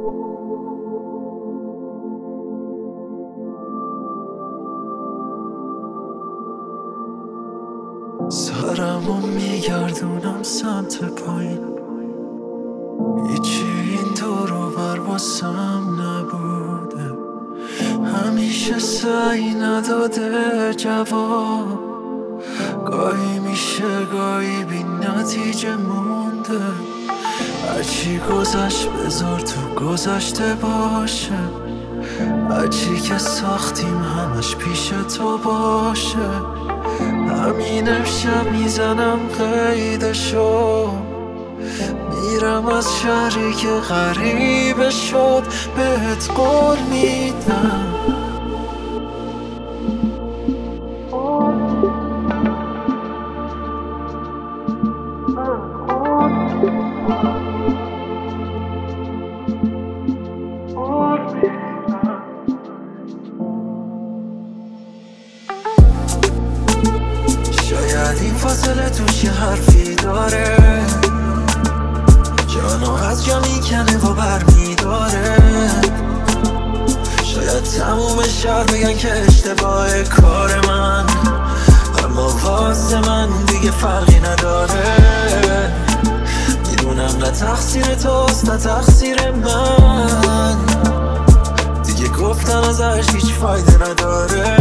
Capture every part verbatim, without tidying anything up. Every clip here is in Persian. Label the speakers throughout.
Speaker 1: سرمو میگردونم سمت پایین، هیچی این دور و بر واسم نبوده، همیشه سعی نداده جواب، گاهی میشه گاهی بی نتیجه مونده، هرچی گذشت بذار تو گذشته باشه، هرچی که ساختیم همش پیش تو باشه، همین امشب میزنم قیدشو، میرم از شهری که غریبه شد، بهت قول میدم این فاصله توش یه حرفی داره، جانو از جا میکنه و بر میداره، شاید تموم شهر بگن که اشتباه کار من، اما واسه من دیگه فرقی نداره، میدونم نه تقصیر توست نه تقصیر من، دیگه گفتن ازش هیچ فایده نداره،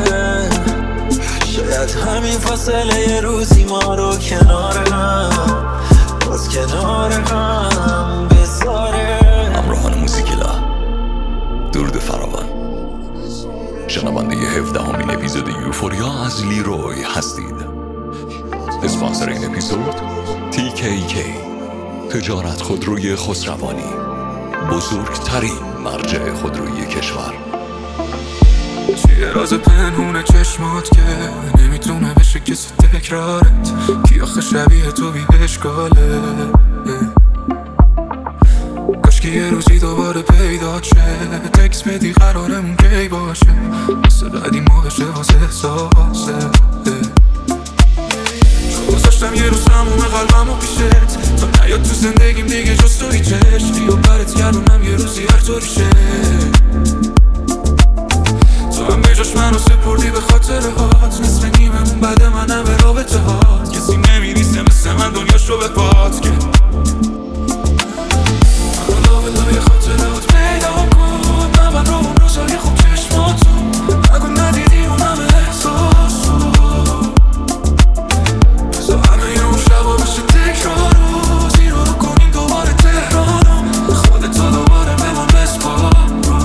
Speaker 1: شاید همین فاصله یه روزی ما رو کنار هم، باز کنار هم بذاره.
Speaker 2: همراهان موزیکلا، درود فراوان، شنونده هفدهمین اپیزود یوفوریا از لیروی هستید. اسپانسر این اپیزود تی کی کی، تجارت خودروی خسروانی، بزرگترین مرجع خودروی کشور.
Speaker 3: چیه راز پنهون چشمات که نمیتونه بشه کسی تکرارت، کی آخه شبیه تو بی اشکاله، کاشکی یه روزی دوباره پیدا شه، تکس بدی قرارمون کی باشه، مثل بعدی ما بشه واسه احساسه، چون گذاشتم یه روز تموم قلبمو پیشت، تا نیاد تو زندگیم دیگه جز تو هیچ عشقی و برت گردونم یه روزی هر طوری شه، تو هم بجاش منو سپردی به خاطر هات، نصف نیممون بعد منم به رابطه هات، کسی نمیریسه مثل من دنیاش رو به پات که حالا بلا یه خاطرات پیدا کن، من رو اون روزای خوب چشماتو نگو ندیدی اونم احساسو، بزا همه اون شبا بشه تکرار رو زیرو رو کنیم دوباره تهرانو، خودت تا دوباره به من بسپار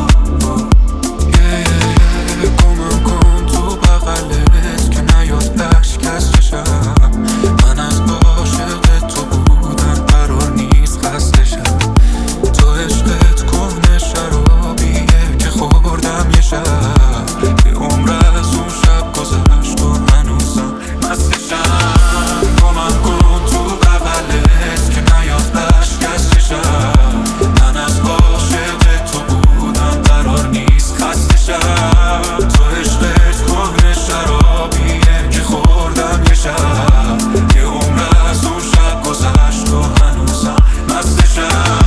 Speaker 3: کمم کن تو بغلت که نیاد عشق از چشم، من از عاشق تو بودم قرار نیست خسته شم، تو عشقت کهنه شرابیه که خوردم یه شب، یه عمر از اون شب گذشت و هنوزم مستشم، کمم کن تو بغلت که نیاد عشق از چشم، من از عاشق تو بودم قرار نیست خسته شم، تو عشقت کهنه شرابیه که خوردم یه شب، یه عمر از اون شب گذشت و هنوزم مستشم.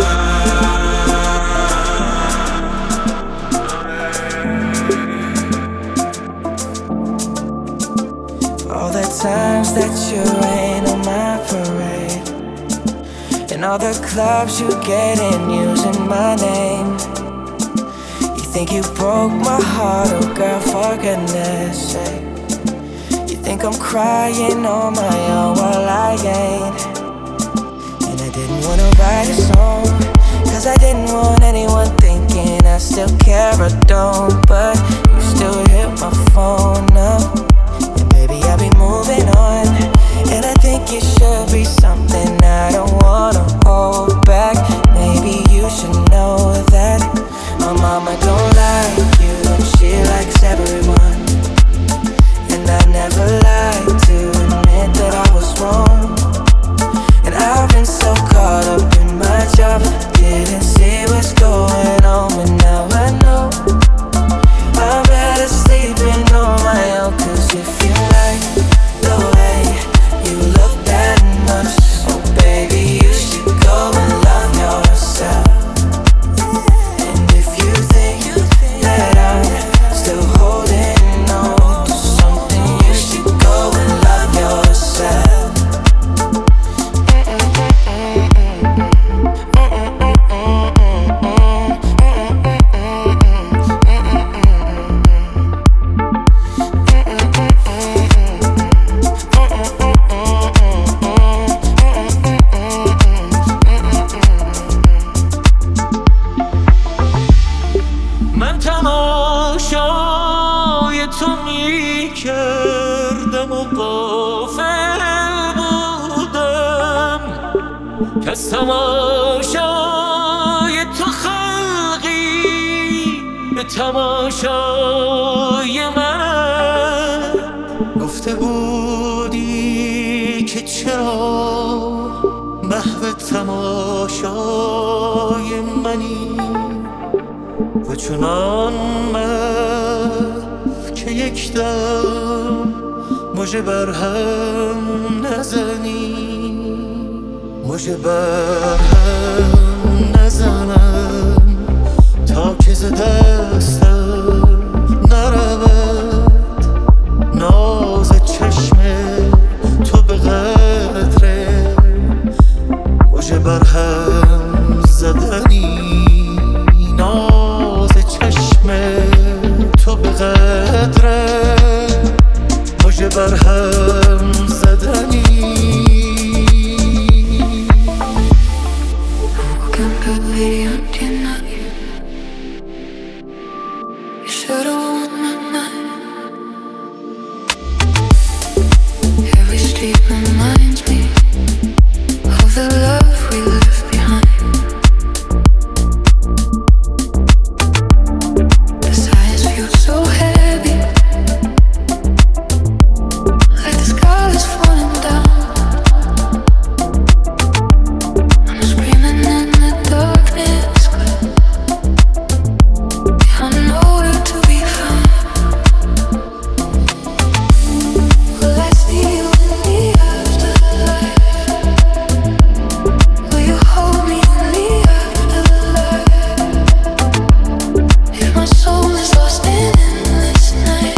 Speaker 4: All the times that you rain on my parade, and all the clubs you get in using my name, you think you broke my heart, oh girl, for goodness sake, you think I'm crying on my own, well I ain't, and I didn't wanna write a song, cause I didn't want anyone thinking I still care or don't, but you still hit my phone up, and baby I'll be moving on, and I think it should be something I don't wanna hold back, maybe you should know that my mama don't like you, and she likes everyone, and I never lied to admit that I was wrong, and I've been so caught up in my job, didn't see what's going on, but now I know I'm better sleeping on my own, cause
Speaker 1: بودم و غافل بودم که از تماشای تو خلقی به تماشای من گفته بودی که چرا محو تماشای منی و چنان محو که یک دم مژه بر هم نزنی، مژه بر هم نزنم تا که ز دستم نرود ناز چشم تو به قدر مژه بر هم زدنی، ناز چشم تو به قدر مژه بر هم زدنی.
Speaker 5: Every street reminds me of the love we left behind. The silence feels so heavy, like the sky is falling down. I'm screaming in the darkness, 'cause I'm nowhere to be found. Will I see you in the afterlife? Will you hold me in the afterlife? If my soul is lost in endless night,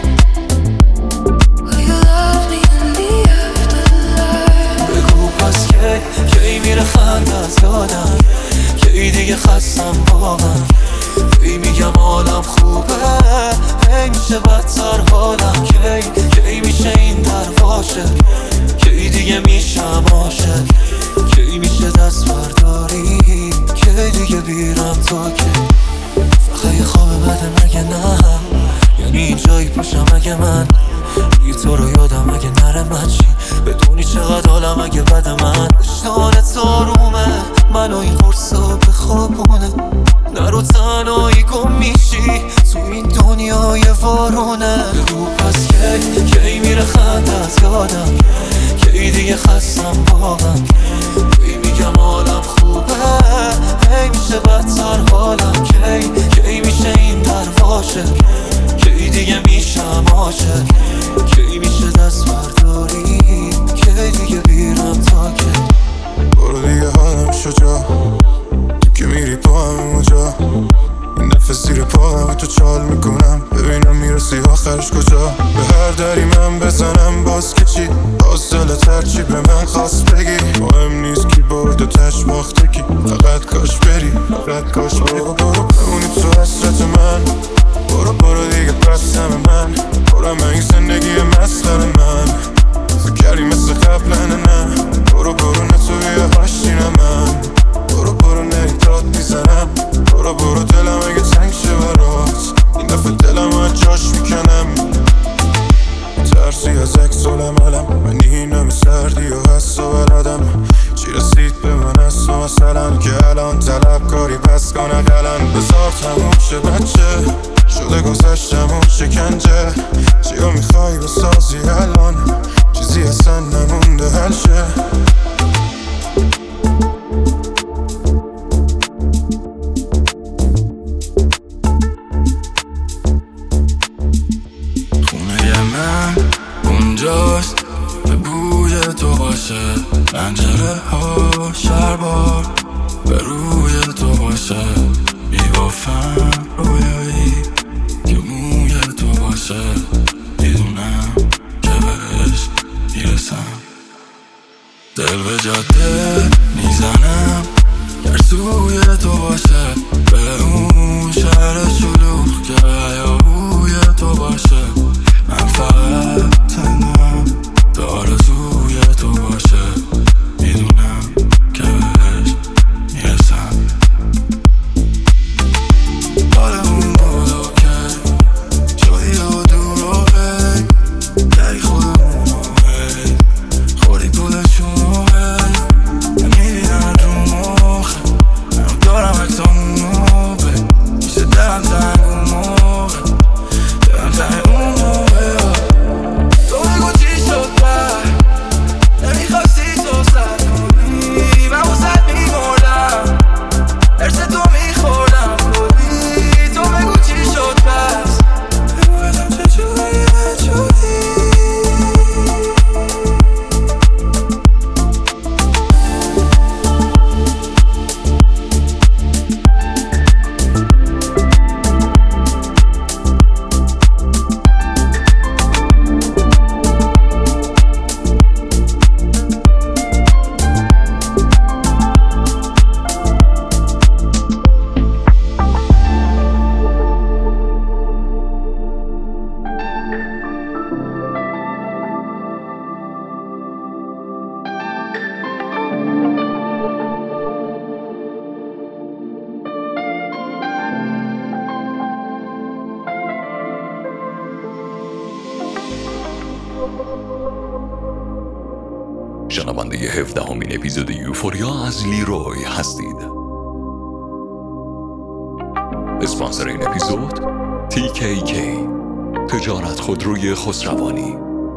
Speaker 5: will you love me in the afterlife?
Speaker 1: بگو پس کی کی میره خندت یادم، کی دیگه خستم با من، کی میگم حالم خوبه هی میشه بدتر حالم، کی کی میشه این در باشه، کی دیگه میشم عاشق، کی میشه دست برداری، کی دیگه بیرم تا که فقط یه خواب بده مگه نه، یعنی اینجایی پاشم اگه من دیگه تو رو یادم اگه نره من چی، بدونی چقدر حالم اگه بده من وجدانت آرومه منو این قرصا بخوابونه، نرو تنهایی گم میشی تو این دنیای وارونه. بگو پس کی کی میره خندت یادم، کی دیگه خستم با من، کی میگم حالم خوبه هی میشه بدتر حالم، کی کی میشه این در باشه، کی دیگه میشم عاشق، کی میشه دست برداری، کی دیگه بیرم تا که
Speaker 3: برو دیگه حالم شجا، تو که میری با هم اونجا، این دفعه زیر پاهم تو چال میکنم ببینم میرسی آخرش کجا، به هر دری من بزنم باز که چی، باز دلت هرچی به من خواست بگی، مهم نیست کی برد و تش باخته کی، فقط کاش بری فقط کاش بری. برو برو بمونی تو حسرت من، برو برو دیگه بستم من، برو من این زندگی مسخره من، فکری مثل قبلن نه، برو برو نه تو بیا هاشتین من، برو برو نری داد میزنم، برو برو دلم اگه تنگ شه برات، این دفعه دلم از جاش میکنم، ترسی از اکس العملم، من این همه سردی و حس و بلدم، چی رسید به من از تو مثلا که الان طلب کاری پس کنه قلم، بذار تموم شه بچه شده گذشتم اون شکنجه، چیو میخوای بسازی الان چیزی اصلا نمونده حل شه. خونه من اونجاست به بوی تو باشه، پنجره ها شربار به روی تو باشه، میبافم رویایی که موی تو باشه، میدونم که بهش میرسم، دل به جاده میزنم گرسوی تو باشه، به اون شهر شلوغ که هیاهوی تو باشه، من فقط تنم به آرزوی تو باشه، میدونم که بهش میرسم. حالمون بود اوکی شدی و دور و هی دری خودم
Speaker 2: شنونده هفدهمین اپیزود یوفوریا از لیروی هستید. اسپانسر این اپیزود تی کی کی، تجارت خودروی خسروانی.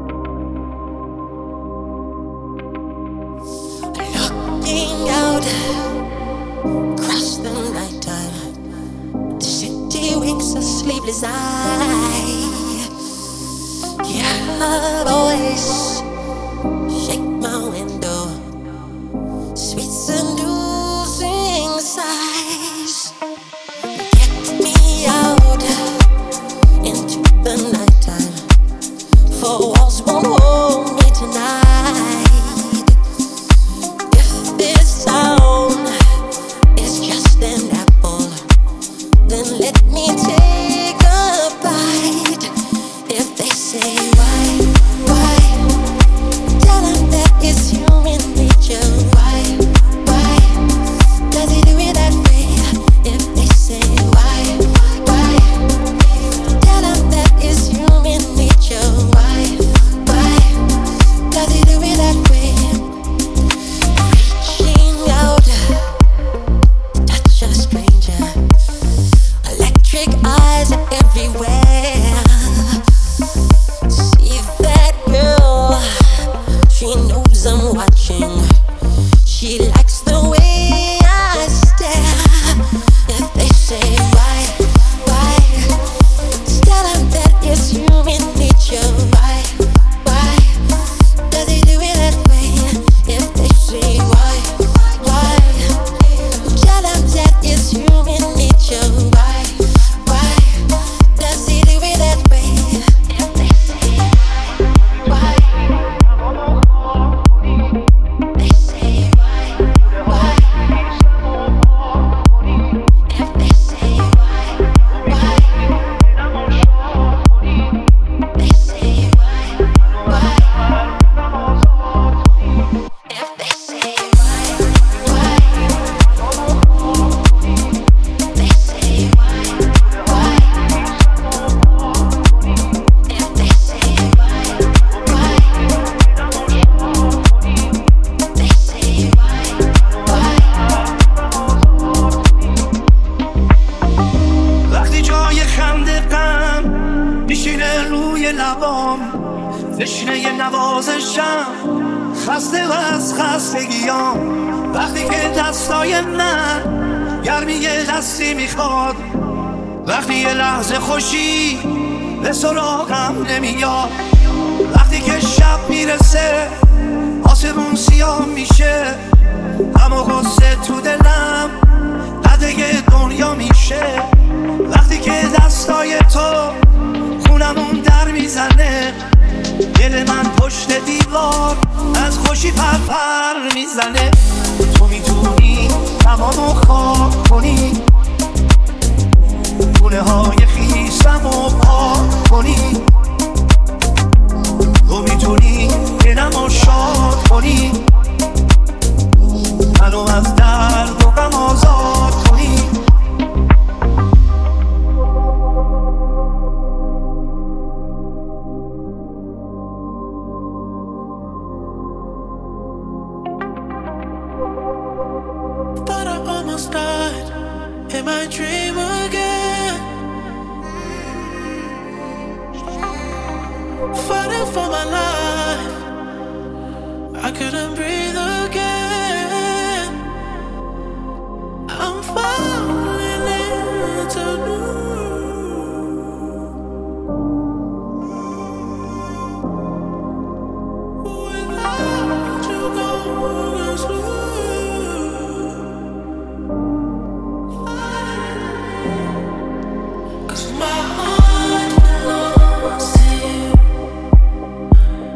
Speaker 6: Looking out across the night time, the city winks a sleepless eye. Yeah, always shake my window, sweet seducing sighs. Get me out into the nighttime, four walls won't hold me tonight. If this sound is just an apple, then let me take a bite. If they say why, why, tell them that it's human nature. Why, why, does he do it that way? If they say why, why, tell them that it's human nature. Why, why, does he do it that way? Reaching out, touch a stranger. Electric eyes are everywhere. See that girl, she knows I'm watching. She likes the way I stare. If they say why, why, tell them that it's human nature. Why, why, does he do it that way? If they say why, why, tell them that it's human nature. Why, why, does he do it that way? If they say why, they say why, why, if they say why, why, they say why, why, if they say why, why, they say why, why, if they say why, why, they say why, why.
Speaker 7: وقتی جای خنده غم میشینه روی لبام، تشنه ی نوازشم، خسته و از خستگیام. وقتی که دستای من گرمی یه دستی میخواد، وقتی یه لحظه خوشی به سراغم نمیاد، وقتی که شب میرسه آسمون سیاه میشه، اما غصه تو دلم قده دنیا میشه. وقتی که دستای تو خونمون در میزنه، دل من پشت دیوار از خوشی پرپر میزنه. تو میتونی تمامو خاک کنی، خونه های خیسمو پاک کنی. تو میتونی دلمو شاد کنی، منو از درد و غم آزاد کنی.
Speaker 8: But I almost died in my dream again, fighting for my life. I couldn't breathe again. I'm falling into new. Without you going slow. Cause my heart belongs to you.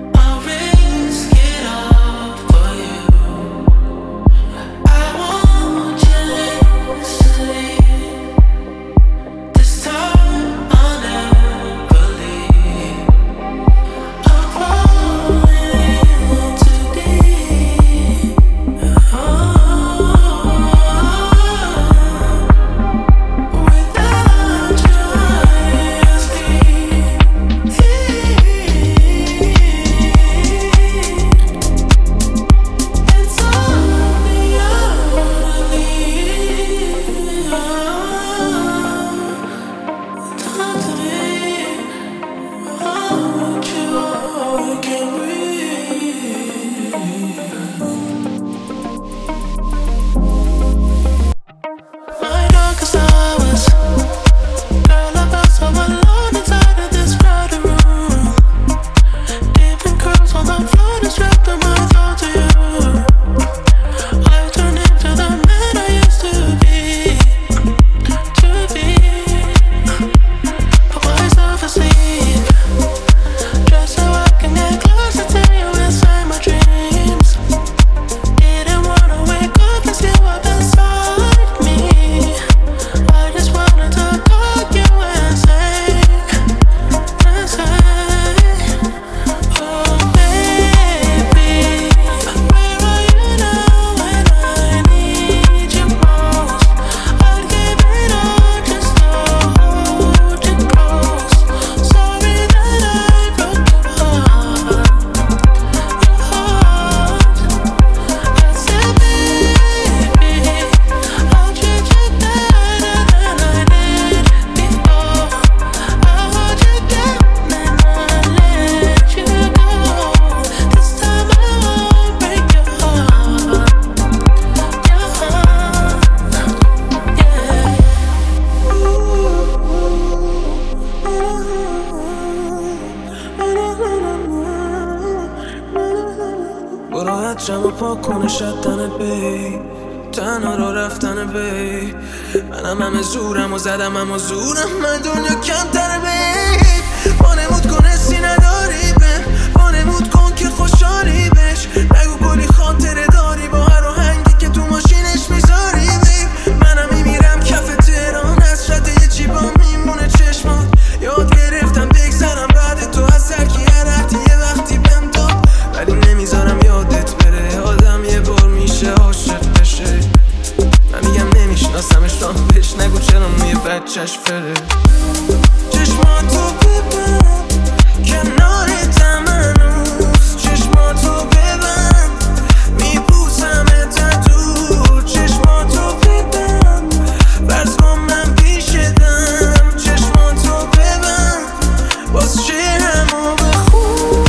Speaker 8: تو راحت جمع پاک کنه شدن بی تنها را رفتن بی منم همه زورم و زدم همه زورم من دنیا کمتر بی وانمود کن حسی نداری بهم وانمود کن که خوشحالی بش نگو کلی خاطره داری با هر آهنگی که تو ماشینش میذاری بی منم میمیرم کف تهران از شده یه جیبا میمونه چشمات یاد گرفتم بگذرم بعد تو از سرکی هر رفتی یه وقتی بهم داد ولی نمیذارم یادت بره آدم یه بار میشه عاشق بشه من میگم نمیشناسمش تا بهش نگو چرا موی بچهش فره چشماتو ببند کنارتم هنوز چشماتو ببند میبوسمت تو چشماتو ببند فرض کن من پیشتم چشماتو ببند باز شعرمو بخون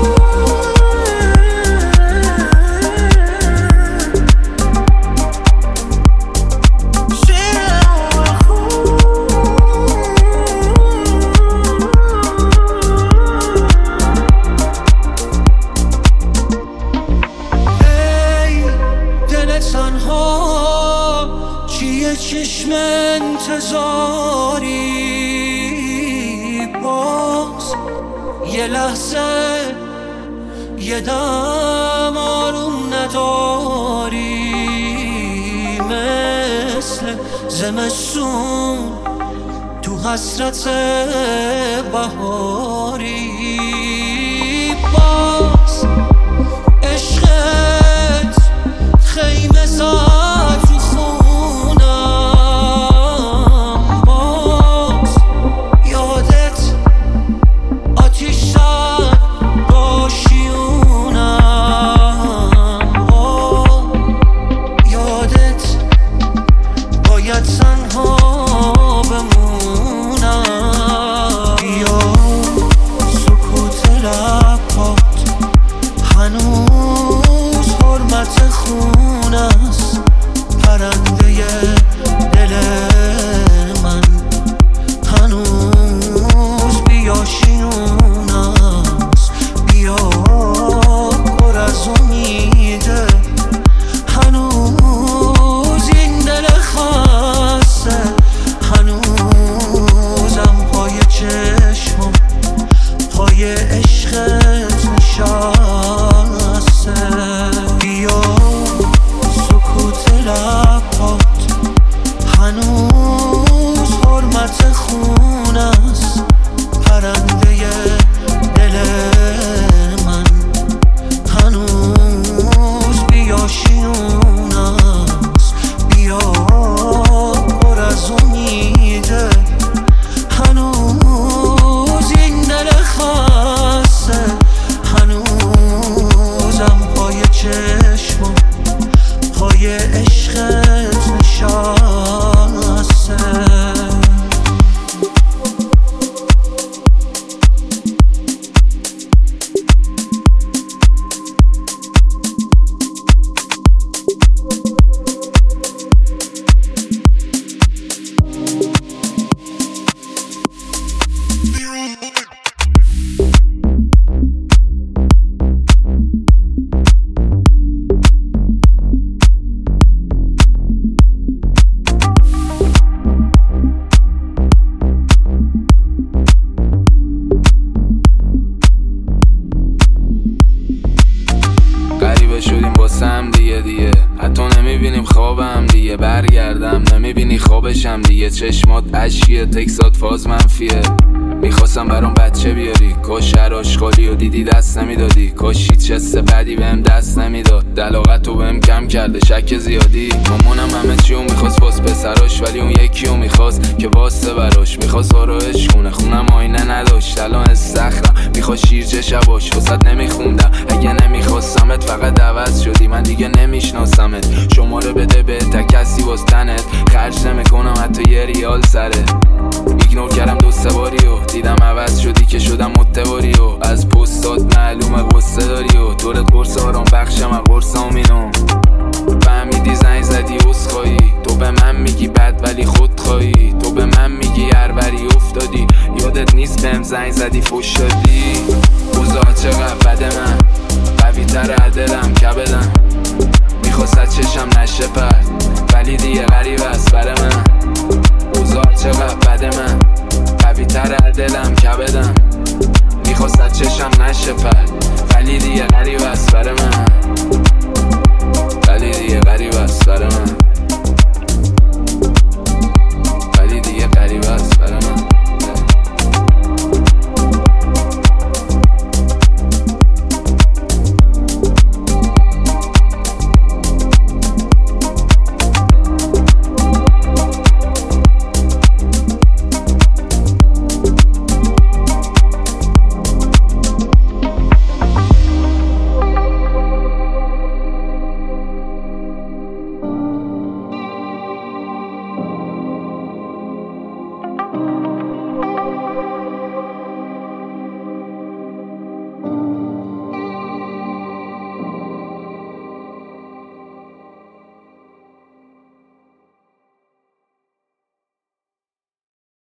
Speaker 8: چشم انتظاری باز یه لحظه یه دم آروم نداری مثل زمستون تو حسرت بهاری باز عشقت خیمه زد تو خونم باز یادت آتیش زد با شیونم باز یادت باید تنها بمونم بیا سکوت لبات هنوز حرمت خون است پرنده دل من هنوز بیا شیون است بیا پر از امیده هنوز این دل خسته هنوزم پای چشمم پای عشقت نشسته بیا سکوت لبات هنوز حرمت خون است پرنده دل من هنوز بیا شیون است بیا پر از امیده هنوز این دل خسته هنوزم پای چشمم پای عشقت نشسته
Speaker 9: غریبه شدیم واسم دیگه دیگه حتی نمیبینیم خوابم دیگه برگردم نمیبینی خوابشم دیگه چشمات اشکیه تکسات فاز منفیه میخواستم برام بچه بیاری کاش هر آشغالی و دیدی دست نمیدادی کاش هیچ حس بدی بهم دست نمیداد دلاغت رو بهم کم کرده شک زیادی مامانم همه چیو میخواست واس پسراش ولی اون یکیو میخواست که واسه براش میخواست آرایش کنه خونم آینه نداشت الان استخرم میخواست شیرچه شباش واسط نمیخوندم اگه نمیخواستمت فقط عوض شدی من دیگه نمیشناسمت شماره بده به تا کسی واس تنت خرج نمیکنم حتی یه ریال سره ایگنور کردم دو سه باری و دیدم عوض شدی که شدم متواری و از پستات معلومه قصه داری و دورت قرص آرام بخشم از قرصام اینو فهمیدی زنگ زدی عذرخواهی تو به من میگی بد ولی خود خواهی تو به من میگی هر بری افتادی یادت نیست بهم زنگ زدی فوش دادی اوضاع چقدر بده من قوی تر دلم کبدم میخواست چشم نشه پرد ولی دیگه غریب است بر من اوضاع چقدر بده من قوی تر دلم کبدم میخواست چشم نشه پرد ولی دیگه